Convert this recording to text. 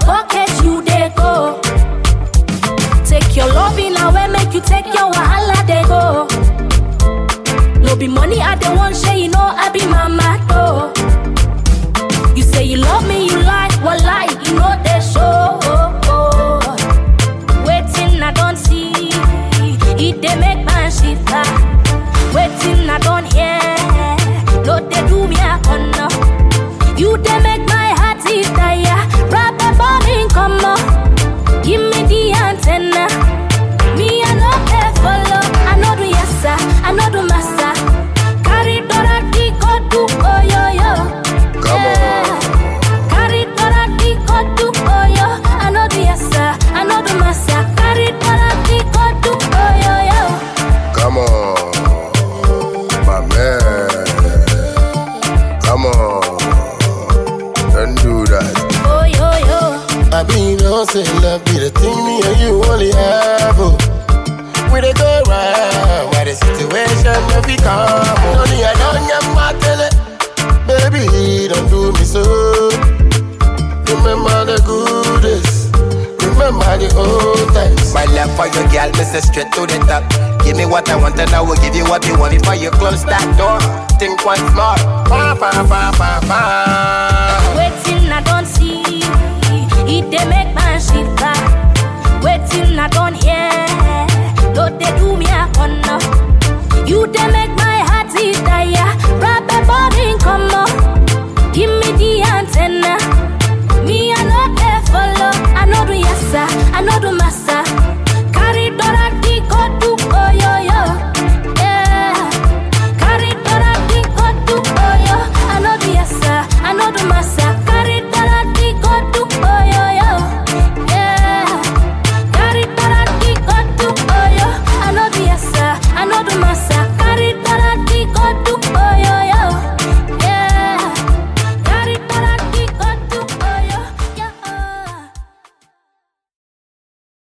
pocket, you they go. Take your loving away, make you take your wahala, they go. No be money, I don't want share, you know I be mama though. You say you love me, you lie, what lie, you know they show. Waiting, I don't see, it they make my shiver. Waiting, I don't hear, no they do me a corner. You they make my heart tire, rap a bombing come up. Give me the antenna, me I know they follow. I know do yes sir, I know do master. Carry Dorothy go to oh yo yo. Come on. Carry Dorothy go to oh yo. I know do yes sir, I know do master. Carry Dorothy go to oh yo yo. Come on, my man. Come on, don't do that. Oh yo yo. I be no say love be the thing me and you only have. We dey go round, why the situation no be calm. Only I don't get my tele, baby don't do me so. Remember the good days, remember the old times. My love for your girl, Mr. Straight to the top. Give me what I want and I will give you what you want. Before you close that door, think once more. Pa pa pa pa pa.